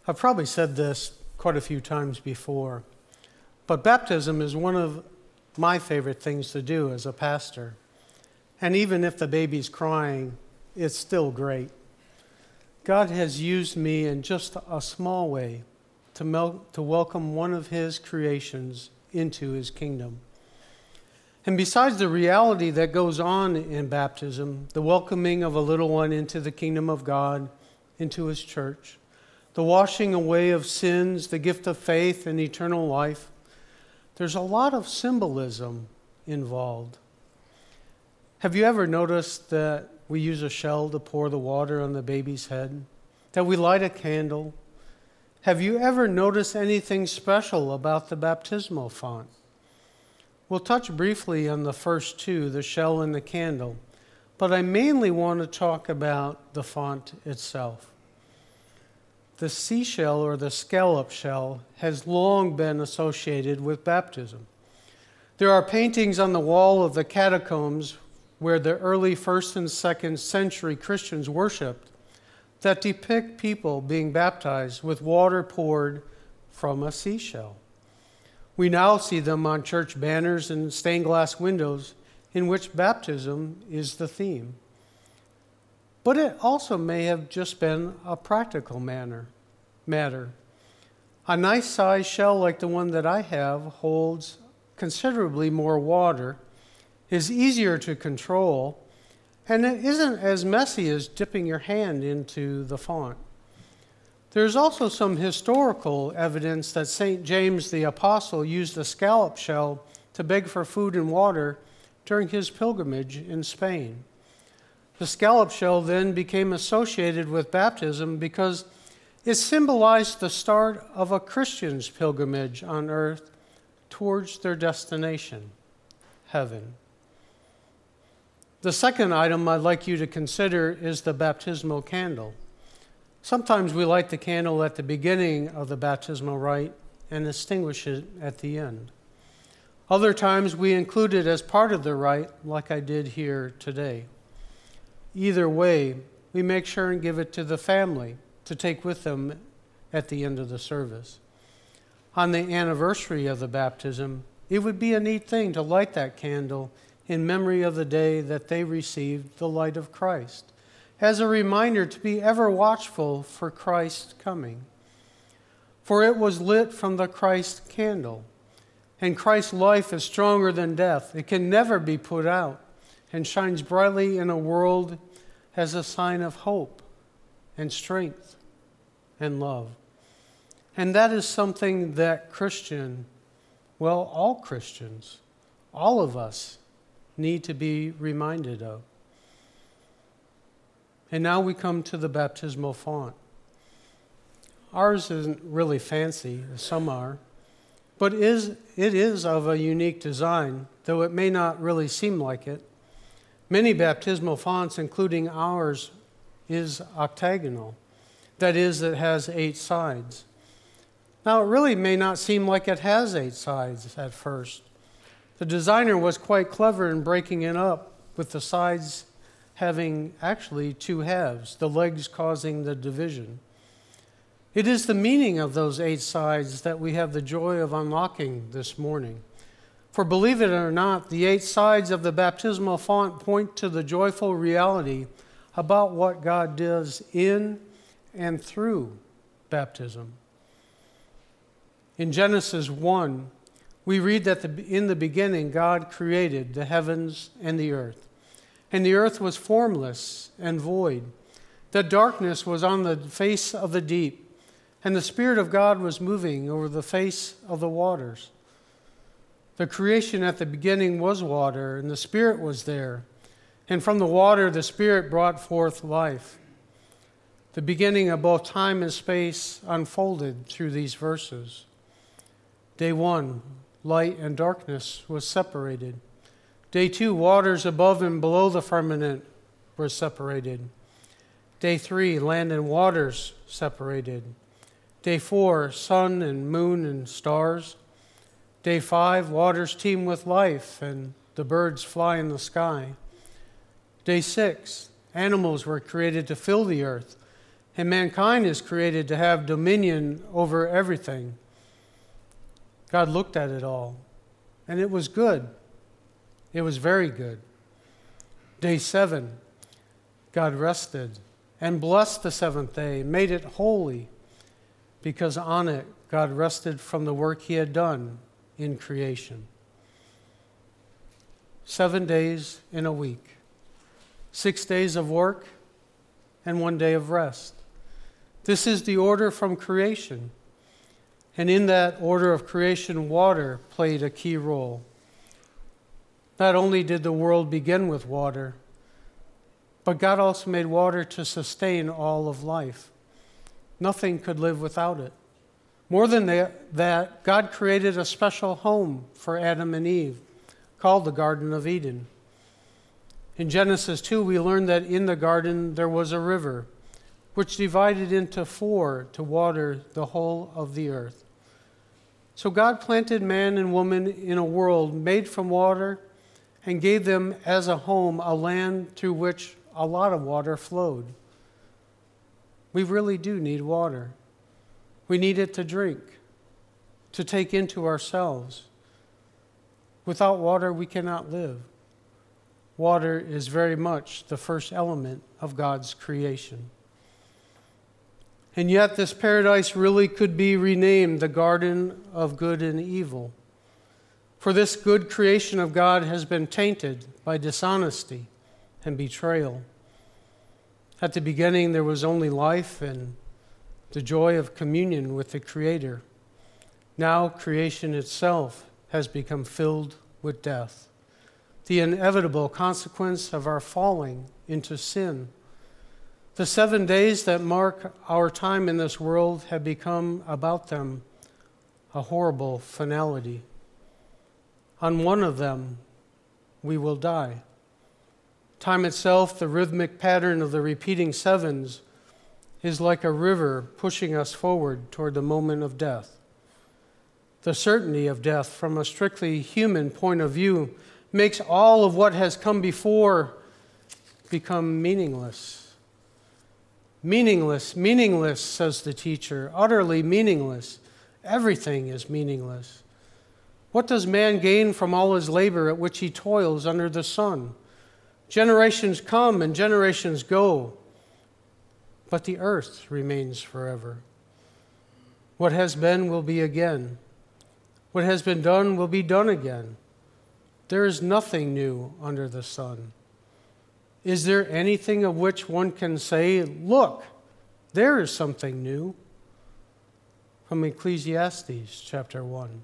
I've probably said this quite a few times before, but baptism is one of my favorite things to do as a pastor. And even if the baby's crying, it's still great. God has used me in just a small way to welcome one of his creations into his kingdom. And besides the reality that goes on in baptism, the welcoming of a little one into the kingdom of God, into his church, the washing away of sins, the gift of faith and eternal life, there's a lot of symbolism involved. Have you ever noticed that we use a shell to pour the water on the baby's head? That we light a candle? Have you ever noticed anything special about the baptismal font? We'll touch briefly on the first two, the shell and the candle, but I mainly want to talk about the font itself. The seashell or the scallop shell has long been associated with baptism. There are paintings on the wall of the catacombs where the early 1st and 2nd century Christians worshipped that depict people being baptized with water poured from a seashell. We now see them on church banners and stained glass windows in which baptism is the theme. But it also may have just been a practical matter. A nice size shell like the one that I have holds considerably more water, is easier to control, and it isn't as messy as dipping your hand into the font. There's also some historical evidence that St. James the Apostle used a scallop shell to beg for food and water during his pilgrimage in Spain. The scallop shell then became associated with baptism because it symbolized the start of a Christian's pilgrimage on earth towards their destination, heaven. The second item I'd like you to consider is the baptismal candle. Sometimes we light the candle at the beginning of the baptismal rite and extinguish it at the end. Other times we include it as part of the rite, like I did here today. Either way, we make sure and give it to the family to take with them at the end of the service. On the anniversary of the baptism, it would be a neat thing to light that candle in memory of the day that they received the light of Christ, as a reminder to be ever watchful for Christ's coming. For it was lit from the Christ candle, and Christ's life is stronger than death. It can never be put out, and shines brightly in a world as a sign of hope and strength and love. And that is something that all Christians, all of us, need to be reminded of. And now we come to the baptismal font. Ours isn't really fancy, as some are, but it is of a unique design, though it may not really seem like it. Many baptismal fonts, including ours, is octagonal. That is, it has 8 sides. Now, it really may not seem like it has 8 sides at first. The designer was quite clever in breaking it up, with the sides having actually 2 halves, the legs causing the division. It is the meaning of those 8 sides that we have the joy of unlocking this morning. For believe it or not, the 8 sides of the baptismal font point to the joyful reality about what God does in and through baptism. In Genesis 1, we read that in the beginning God created the heavens and the earth was formless and void. The darkness was on the face of the deep, and the Spirit of God was moving over the face of the waters. The creation at the beginning was water, and the Spirit was there. And from the water, the Spirit brought forth life. The beginning of both time and space unfolded through these verses. Day 1, light and darkness was separated. Day 2, waters above and below the firmament were separated. Day 3, land and waters separated. Day 4, sun and moon and stars. Day 5, waters teem with life and the birds fly in the sky. Day 6, animals were created to fill the earth, And mankind is created to have dominion over everything. God looked at it all, and it was good. It was very good. Day 7, God rested and blessed the seventh day, made it holy, because on it God rested from the work he had done in creation. 7 days in a week, 6 days of work, and 1 day of rest. This is the order from creation. And in that order of creation, water played a key role. Not only did the world begin with water, but God also made water to sustain all of life. Nothing could live without it. More than that, God created a special home for Adam and Eve, called the Garden of Eden. In Genesis 2, we learn that in the garden there was a river, which divided into 4 to water the whole of the earth. So God planted man and woman in a world made from water and gave them as a home a land through which a lot of water flowed. We really do need water. We need it to drink, to take into ourselves. Without water, we cannot live. Water is very much the first element of God's creation. And yet this paradise really could be renamed the Garden of Good and Evil. For this good creation of God has been tainted by dishonesty and betrayal. At the beginning, there was only life and the joy of communion with the Creator. Now creation itself has become filled with death, the inevitable consequence of our falling into sin. The 7 days that mark our time in this world have become about them a horrible finality. On one of them, we will die. Time itself, the rhythmic pattern of the repeating sevens, is like a river pushing us forward toward the moment of death. The certainty of death from a strictly human point of view makes all of what has come before become meaningless. Meaningless, meaningless, says the teacher, utterly meaningless. Everything is meaningless. What does man gain from all his labor at which he toils under the sun? Generations come and generations go, but the earth remains forever. What has been will be again. What has been done will be done again. There is nothing new under the sun. Is there anything of which one can say, look, there is something new? From Ecclesiastes chapter 1.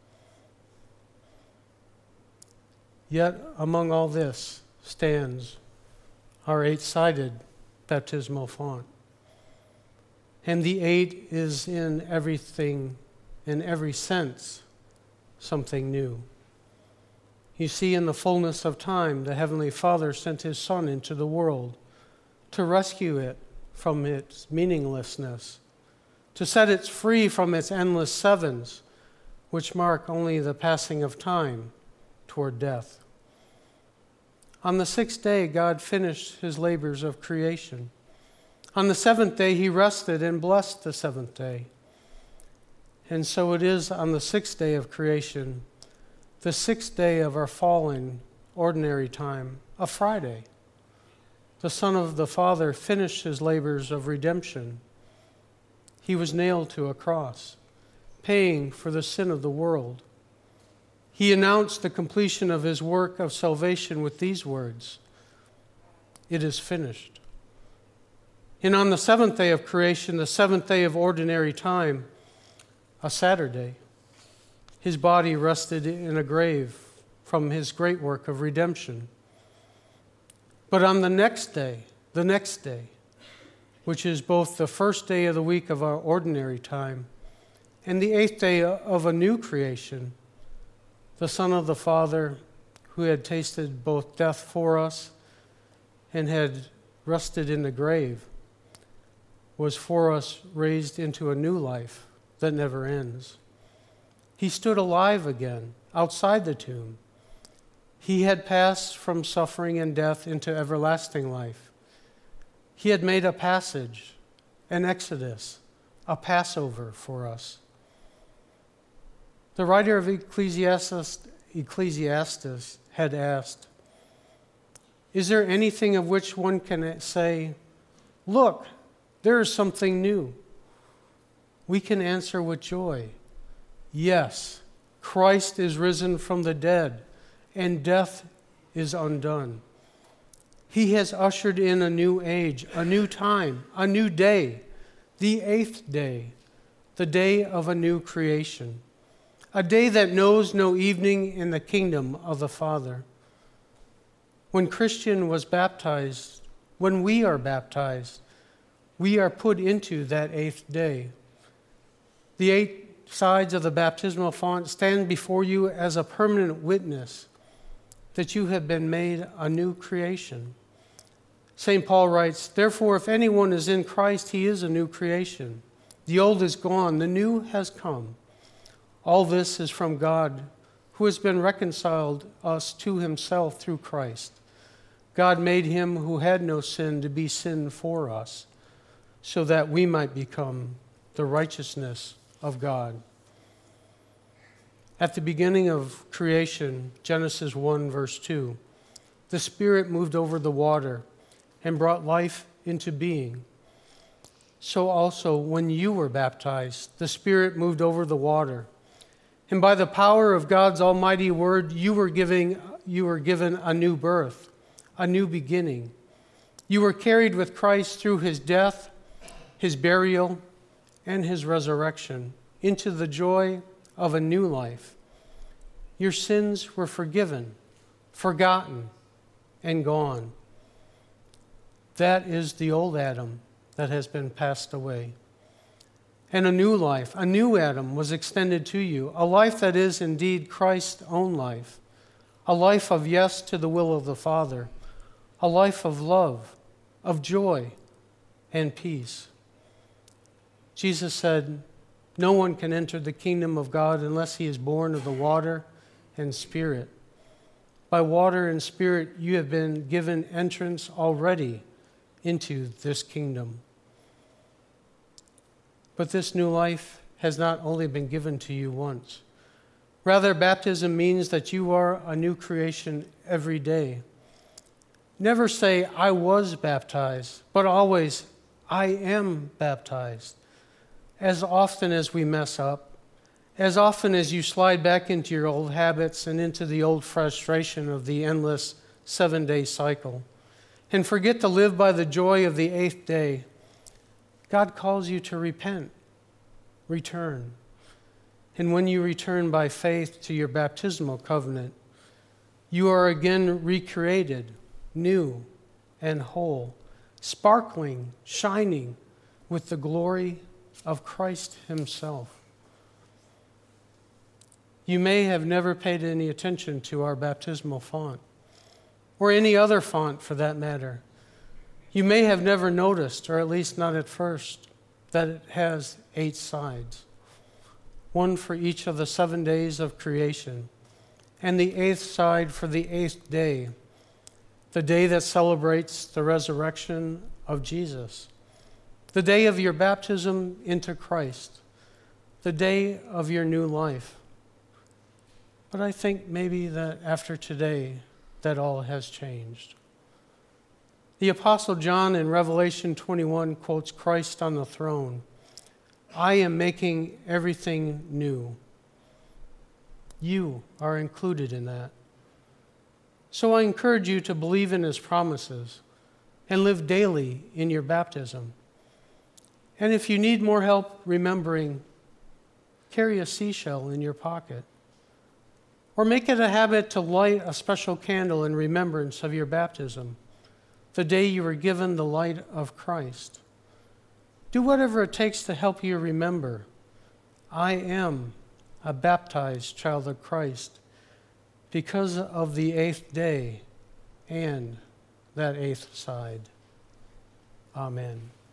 Yet among all this stands our 8-sided baptismal font. And the 8 is in everything, in every sense, something new. You see, in the fullness of time, the Heavenly Father sent His Son into the world to rescue it from its meaninglessness, to set it free from its endless sevens, which mark only the passing of time toward death. On the 6th day, God finished His labors of creation. On the 7th day, He rested and blessed the 7th day. And so it is on the 6th day of creation, the 6th day of our fallen, ordinary time, a Friday. The Son of the Father finished His labors of redemption. He was nailed to a cross, paying for the sin of the world. He announced the completion of His work of salvation with these words, "It is finished." And on the 7th day of creation, the 7th day of ordinary time, a Saturday, His body rested in a grave from His great work of redemption. But on the next day, which is both the first day of the week of our ordinary time and the 8th day of a new creation, the Son of the Father, who had tasted both death for us and had rested in the grave, was for us raised into a new life that never ends. He stood alive again outside the tomb. He had passed from suffering and death into everlasting life. He had made a passage an exodus, a Passover for us. The writer of Ecclesiastes had asked, "Is there anything of which one can say, 'Look, there is something new'?" We can answer with joy, "Yes, Christ is risen from the dead, and death is undone. He has ushered in a new age, a new time, a new day, the 8th day, the day of a new creation, a day that knows no evening in the kingdom of the Father." When Christian was baptized, when we are baptized, we are put into that 8th day. The 8 sides of the baptismal font stand before you as a permanent witness that you have been made a new creation. St. Paul writes, "Therefore, if anyone is in Christ, he is a new creation. The old is gone, the new has come. All this is from God, who has been reconciled us to himself through Christ. God made him who had no sin to be sin for us, so that we might become the righteousness of God." At the beginning of creation, Genesis 1, verse 2, the Spirit moved over the water and brought life into being. So also, when you were baptized, the Spirit moved over the water. And by the power of God's almighty word, you were given a new birth, a new beginning. You were carried with Christ through his death, his burial, and his resurrection into the joy of a new life. Your sins were forgiven, forgotten, and gone. That is the old Adam that has been passed away. And a new life, a new Adam was extended to you, a life that is indeed Christ's own life, a life of yes to the will of the Father, a life of love, of joy, and peace. Jesus said, "No one can enter the kingdom of God unless he is born of the water and Spirit." By water and Spirit, you have been given entrance already into this kingdom. But this new life has not only been given to you once. Rather, baptism means that you are a new creation every day. Never say, "I was baptized," but always, "I am baptized." As often as we mess up, as often as you slide back into your old habits and into the old frustration of the endless 7-day cycle, and forget to live by the joy of the 8th day, God calls you to repent, return. And when you return by faith to your baptismal covenant, you are again recreated, new and whole, sparkling, shining with the glory of Christ himself. You may have never paid any attention to our baptismal font, or any other font for that matter. You may have never noticed, or at least not at first, that it has 8 sides, one for each of the 7 days of creation, and the 8th side for the 8th day, the day that celebrates the resurrection of Jesus, the day of your baptism into Christ, the day of your new life. But I think maybe that after today, that all has changed. The Apostle John in Revelation 21 quotes Christ on the throne. "I am making everything new." You are included in that. So I encourage you to believe in his promises and live daily in your baptism. And if you need more help remembering, carry a seashell in your pocket. Or make it a habit to light a special candle in remembrance of your baptism, the day you were given the light of Christ. Do whatever it takes to help you remember, I am a baptized child of Christ because of the 8th day and that 8th side. Amen.